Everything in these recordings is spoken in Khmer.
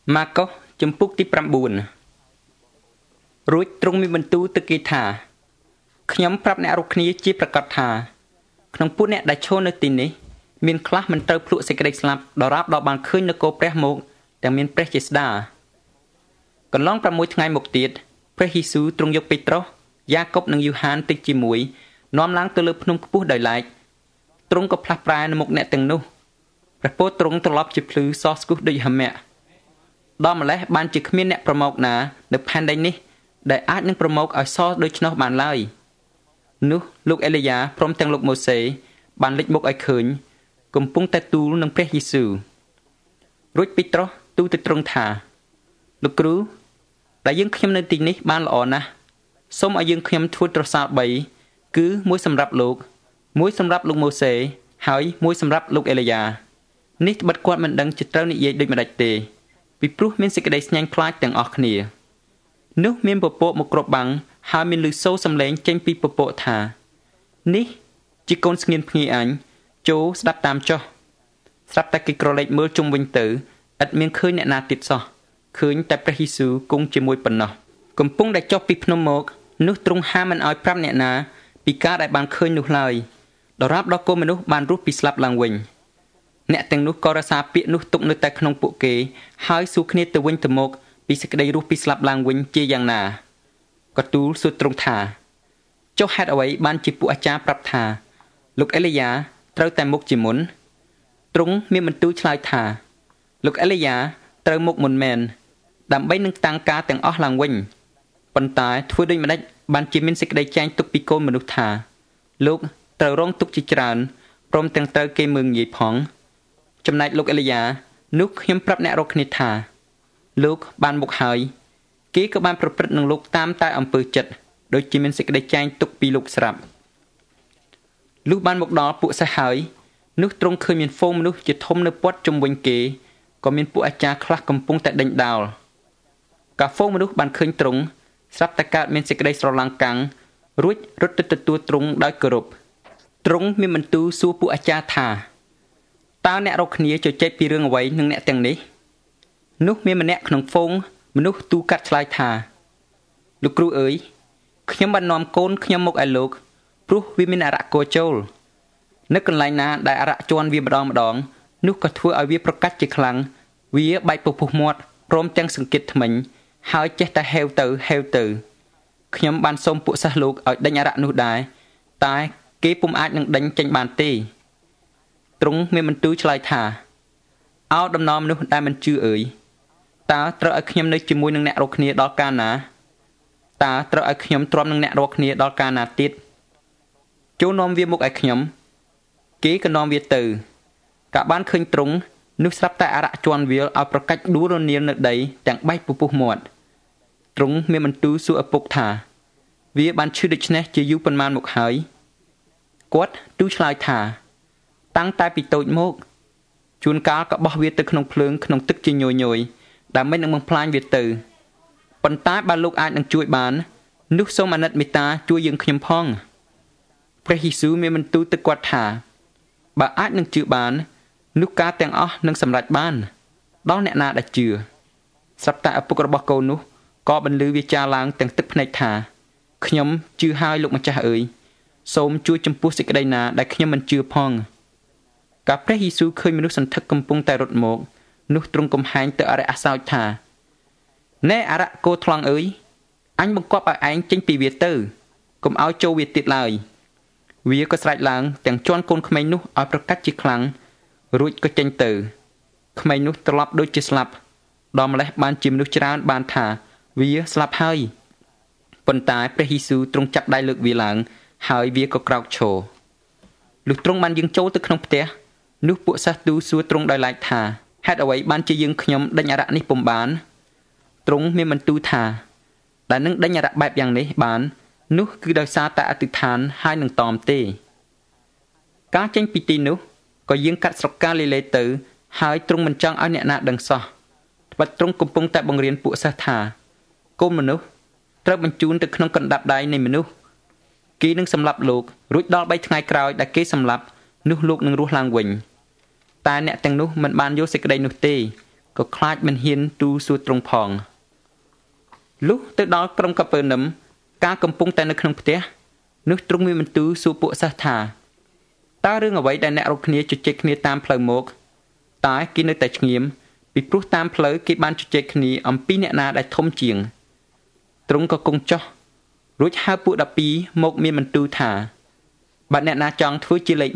ម៉ាកុសជំពូកទី9រួចទ្រង់មានបន្ទូលទៅគេថាខ្ញុំប្រាប់អ្នករាល់គ្នាជាប្រកាសថាក្នុងពួកអ្នកដែលឈរនៅទីនេះមានខ្លះមិនត្រូវភ្លក់សេចក្តីស្លាប់ដរាបដល់បានឃើញនគរព្រះមកទាំងមានព្រះជាស្ដាកន្លង6ថ្ងៃមកទៀតព្រះយេស៊ូវទ្រង់យកពេត្រុសយ៉ាកុបនិងយូហានទៅជាមួយនាំឡើងទៅលើភ្នំខ្ពស់ដោយឡែកទ្រង់ក៏ផ្លាស់ប្រែនៅមុខអ្នកទាំងនោះព្រះពោទ្រង់ត្រឡប់ជាភ្លឺសស្គុះដូចហមៈដល់ម្លេះបានជាគ្មានអ្នកប្រមោកណានៅផែនដីនេះដែលអាចនឹងប្រមោកឲ្យសដូច្នោះបានឡើយនោះលោកអេលីយ៉ាព្រមទាំងលោកម៉ូសេបានលេចមុខឲ្យឃើញកំពុងតែទូលនឹងព្រះយេស៊ូវរួចពេត្រុសទូលទៅទ្រង់ថាលោកគ្រូដែលយើងខ្ញុំនៅទីនេះបានល្អណាស់សូមឲ្យយើងខ្ញុំធ្វើត្រសាល3គឺមួយសម្រាប់លោកមួយសម្រាប់លោកម៉ូសេហើយមួយសម្រាប់លោកអេលីយ៉ានេះត្បិតគាត់មិនដឹងជាត្រូវនិយាយដូចម្ដេចទេពីព្រោះមានសេចក្តីស្ញាញ់ខ្លាចទាំងអស់គ្នានោះមានពពកមកគ្របបាំងហើយមានឮសូរសំឡេងចេញពីពពកថានេះជាកូនស្ងៀមភ្ងាយអញចូលស្ដាប់តាមចុះស្រាប់តែគេក្រឡេកមើលជុំវិញទៅឥតមានឃើញអ្នកណាទៀតសោះឃើញតែព្រះយេស៊ូវគង់ជាមួយប៉ុណ្ណោះកំពុងតែចុះពីភ្នំមកនោះទ្រង់ហាមមិនឲ្យប្រាប់អ្នកណាពីការដែលបានឃើញនោះឡើយដរាបដល់កូនមនុស្សបានរស់ពីស្លាប់ឡើងវិញអ្នកទាំងនោះក៏រសារពាក្យនោះទុកនៅតែក្នុងពួកគេហើយសួរគ្នាទៅវិញទៅមកពីសេចក្តីរស់ពីស្លាប់ឡើងវិញជាយ៉ាងណាក៏ទូលសួរទ្រង់ថាចុះហេតុអ្វីបានជាពួកអាចារ្យប្រាប់ថាលោកអេលីយ៉ាត្រូវតែមុខជាមុនទ្រង់មានបន្ទូលឆ្លើយថាលោកអេលីយ៉ាត្រូវមុខមុនមែនដើម្បីនឹងតាំងការទាំងអស់ឡើងវិញប៉ុន្តែធ្វើដូចម្ដេចបានជាមានសេចក្តីចែងទុកពីកូនមនុស្សថាលោកត្រូវរងទុក្ខជាច្រើនព្រមទាំងត្រូវគេមើងងាយផងចំណែកលោកអេលីយ៉ានោះខ្ញុំប្រាប់អ្នករាល់គ្នាថាលោកបានមកហើយគេក៏បានប្រព្រឹត្តនឹងលោកតាមតែអំពើចិត្តដូចជាមានសេចក្តីចែងទុកពីលោកស្រាប់លុះបានមកដល់ពួកសេះហើយនោះទ្រង់ឃើញមានហ្វូងមនុស្សជាធំនៅព័ទ្ធជុំវិញគេក៏មានពួកអាចារ្យខ្លះកំពុងតែដេញដោលកាហ្វូងមនុស្សបានឃើញទ្រង់ស្រាប់តែកើតមានសេចក្តីស្រឡាំងកាំងរួចរត់ទៅទទួលទ្រង់ដោយគោរពទ្រង់មានបន្ទូលសួរពួកអាចារ្យថាតើអ្នករាល់គ្នាជជែកពីរឿងអ្វីនឹងអ្នកទាំងនេះនោះមានម្នាក់ក្នុងហ្វូងមនុស្សទូកាត់ឆ្លើយថាលោកគ្រូអើយខ្ញុំបាននាំកូនខ្ញុំមកឲ្យលោកព្រោះវាមានអារក្សគោចូលនៅកន្លែងណាដែលអារក្សជន់វាម្ដងនោះក៏ធ្វើឲ្យវាប្រកាច់ជាខ្លាំងវាបែកពពុះមាត់ព្រមទាំងសង្កេតថ្មិញហើយចេះតែហេវទៅខ្ញុំបានសូមពួកសិស្សលោកឲ្យដេញអារក្សនោះដែរតែគេពុំអាចនឹងដេញចេញបានទេទ្រង់មានបន្ទូលឆ្លើយថាអោដំណំមនុស្សដែលមិនជឿអើយតើត្រូវឲ្យខ្ញុំនៅជាមួយនឹងអ្នករាល់គ្នាដល់កាលណាតើត្រូវឲ្យខ្ញុំទ្រាំនឹងអ្នករាល់គ្នាដល់កាលណាទៀតចូលនាំវាមកឲ្យខ្ញុំគេក៏នាំវាទៅកាបានឃើញទ្រង់នោះស្រាប់តែអារក្សជន់វាលឲ្យប្រកាច់ដួលរនាលនៅដីទាំងបែកពពុះមាត់ទ្រង់មានបន្ទូលសួរឪពុកថាវាបានឈឺដូច្នេះជាយូរប៉ុន្មានមកហើយគាត់ទូលឆ្លើយថាតាំងតែពីតូចមកជួនកាលក៏បោះវាទៅក្នុងភ្លើងក្នុងទឹកជាញយដើម្បីនឹងបំផ្លាញវាទៅប៉ុន្តែបើលោកអាចនឹងជួយបាននោះសូមអាណិតមេត្តាជួយយើងខ្ញុំផងព្រះយេស៊ូវមានបន្ទូលទៅគាត់ថាបើអាចនឹងជឿបាននោះការទាំងអស់នឹងសម្រេចបានដល់អ្នកណាដែលជឿស្រាប់តែឪពុករបស់កូននោះក៏បន្លឺវាចាឡើងទាំងទឹកភ្នែកថាខ្ញុំជឿហើយលោកម្ចាស់អើយសូមជួយចំពោះសេចក្តីណាដែលខ្ញុំមិនជឿផងកាលព្រះយេស៊ូវឃើញមនុស្សសន្ធឹកកំពុងតែរត់មកនោះទ្រង់កំហែងទៅអរិយអសោចថាណែអរៈគោថ្លង់អើយអញបង្គាប់ឲ្យឯងចេញពីវាទៅកុំឲ្យចូលវាទៀតឡើយវាក៏ស្រែកឡើងទាំងជន់កូនក្មេងនោះឲ្យប្រកាច់ជាខ្លាំងរួចក៏ចេញទៅក្មេងនោះត្រឡប់ដូចជាស្លាប់ដល់ម្លេះបានជាមនុស្សច្រើនបានថាវាស្លាប់ហើយប៉ុន្តែព្រះយេស៊ូវទ្រង់ចាប់ដៃលើកវាឡើងហើយវាក៏ក្រោកឈរលុះទ្រង់បានយាងចូលទៅក្នុងផ្ទះនោះពួកសាសទូសួរទ្រង់ដោយឡែកថាហេតុអ្វីបានជាយើងខ្ញុំដេញអារក្សនេះពុំបានទ្រង់មានបន្ទូលថាដែលនឹងដេញអារក្សបែបយ៉ាងនេះបាននោះគឺដោយសារតែអធិដ្ឋានហើយនឹងតមទេការចេញពីទីនោះក៏យាងកាត់ស្រុកកាលីលេទៅហើយទ្រង់មិនចង់ឲ្យអ្នកណាដឹងសោះត្បិតទ្រង់កំពុងតែបង្រៀនពួកសិស្សថាកូនមនុស្សត្រូវបញ្ជូនទៅក្នុងកណ្ដាប់ដៃនៃមនុស្សគេនឹងសម្លាប់លោករួចដល់3ថ្ងៃក្រោយដែលគេសម្លាប់នោះលោកនឹងរស់ឡើងវិញតែអ្នកទាំងនោះមិនបានយកសេចក្តីនោះទេក៏ខ្លាចមិនហ៊ានទូសួរត្រង់ផងលុះទៅដល់ក្រុងកាពើនឹមការកំពុងតែនៅក្នុងផ្ទះនោះទ្រង់មានបន្ទូលសួរពួកសិស្សថាតើរឿងអ្វីដែលអ្នករកគ្នាជជែកគ្នាតាមផ្លូវមកតែគេនៅតែឆ្ងៀមពីព្រោះតាមផ្លូវគេបានជជែកគ្នាអំពីអ្នកណាដែលធំជាងទ្រង់ក៏គង់ចុះរួចហៅពួក12មកមានបន្ទូលថាបើអ្នកណាចង់ធ្វើជាលេខ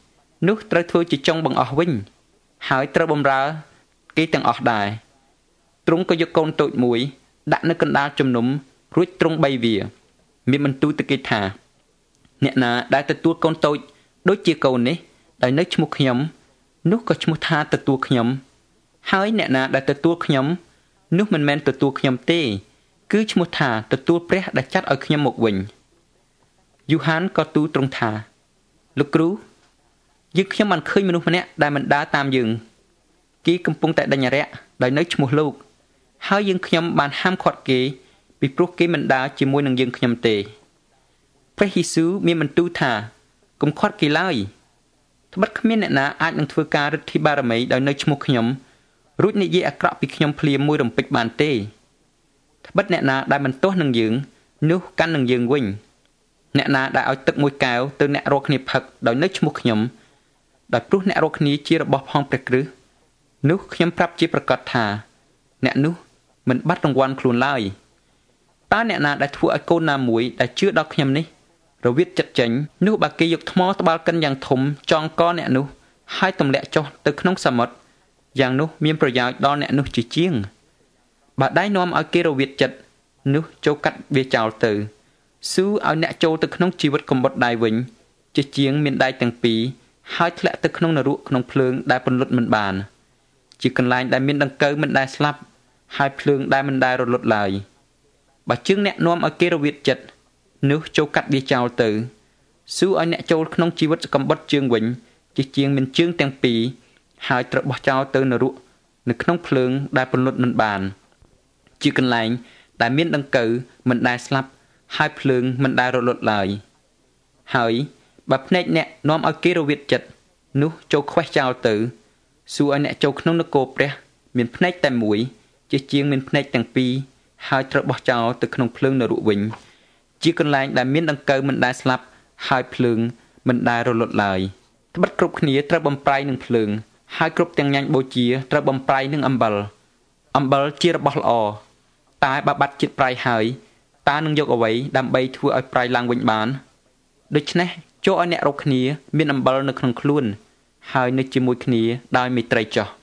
1នោះត្រូវធ្វើជាចុងបង្អស់វិញហើយត្រូវបម្រើគេទាំងអស់ដែរទ្រង់ក៏យកកូនតូចមួយដាក់នៅកណ្ដាលជំនុំរួចទ្រង់បីវាមានបន្ទូលទៅគេថាអ្នកណាដែលទទួលកូនតូចដូចជាកូននេះដោយនៅឈ្មោះខ្ញុំនោះក៏ឈ្មោះថាទទួលខ្ញុំហើយអ្នកណាដែលទទួលខ្ញុំនោះមិនមែនទទួលខ្ញុំទេគឺឈ្មោះថាទទួលព្រះដែលចាត់ឲ្យខ្ញុំមកវិញយូហានក៏ទូលទ្រង់ថាលោកគ្រូយើងខ្ញុំបានឃើញមនុស្សម្នាក់ដែលមិនដើរតាមយើងគេកំពុងតែដេញអារក្សដោយនៅឈ្មោះលោកហើយយើងខ្ញុំបានហាមឃាត់គេពីព្រោះគេមិនដើរជាមួយនឹងយើងខ្ញុំទេព្រះយេស៊ូវមានបន្ទូលថាកុំឃាត់គេឡើយត្បិតគ្មានអ្នកណាអាចនឹងធ្វើការឫទ្ធិបារមីដោយនៅឈ្មោះខ្ញុំរួចនិយាយអាក្រក់ពីខ្ញុំភ្លាមមួយរំពេចបានទេត្បិតអ្នកណាដែលមិនទាស់នឹងយើងនោះកាន់នឹងយើងវិញអ្នកណាដែលឲ្យទឹកមួយកែវទៅអ្នករកគ្នាផឹកដោយនៅឈ្មោះខ្ញុំដោយព្រោះអ្នករកគ្នាជារបស់ផងព្រះគ្រិស្តនោះខ្ញុំប្រាប់ជាប្រកាសថាអ្នកនោះមិនបាត់រង្វាន់ខ្លួនឡើយតើអ្នកណាដែលធ្វើឲ្យកូនណាមួយដែលជឿដល់ខ្ញុំនេះរវិតចិត្តចេញនោះបើគេយកថ្មត្បាល់កិនយ៉ាងធំចងកអ្នកនោះហើយទម្លាក់ចុះទៅក្នុងសមុទ្រយ៉ាងនោះមានប្រយោជន៍ដល់អ្នកនោះជាជាងបើដៃនាំឲ្យគេរវិតចិត្តនោះចូលកាត់វាចោលទៅស៊ូឲ្យអ្នកចូលទៅក្នុងជីវិតកំបុតដៃវិញជាជាងមានដៃទាំងពីរហើយធ្លាក់ទៅក្នុងនរកក្នុងភ្លើងដែលពន្លត់មិនបានជាកន្លែងដែលមានដង្កូវមិនដែលស្លាប់ហើយភ្លើងដែលមិនដែលរលត់ឡើយបើជើងអ្នកនាំឲ្យគេរវិតចិត្តនោះចូលកាត់វាចោលទៅស៊ូឲ្យអ្នកចូលក្នុងជីវិតកំបុតជើងវិញជាជាងមានជើងទាំងពីរហើយត្រូវបោះចោលទៅនរកនៅក្នុងភ្លើងដែលពន្លត់មិនបានជាកន្លែងដែលមានដង្កូវមិនដែលស្លាប់ហើយភ្លើងមិនដែលរលត់ឡើយហើយបើភ្នែកអ្នកនាំឲ្យគេរវិតចិត្តនោះចូលខ្វេះចោលទៅសួរឲ្យអ្នកចូលក្នុងនគរព្រះមានភ្នែកតែមួយជាជាងមានភ្នែកទាំងពីរហើយត្រូវបោះចោលទៅក្នុងភ្លើងនរកវិញជាកន្លែងដែលមានដង្កូវមិនដែលស្លាប់ហើយភ្លើងមិនដែលរលត់ឡើយត្បិតគ្រប់គ្នាត្រូវបំប្រៃនឹងភ្លើងហើយគ្រប់ទាំងញ៉ាញ់បូជាត្រូវបំប្រៃនឹងអំបិលជារបស់ល្អតែបើបាត់ជាតិប្រៃហើយតើនឹងយកអ្វីដើម្បីធ្វើឲ្យប្រៃឡើងវិញបានដូច្នេះចូលឲ្យអ្នករកគ្នាមានអំបិលនៅក្នុងខ្លួនហើយនៅជាមួយគ្នាដោយមេត្រីចោះ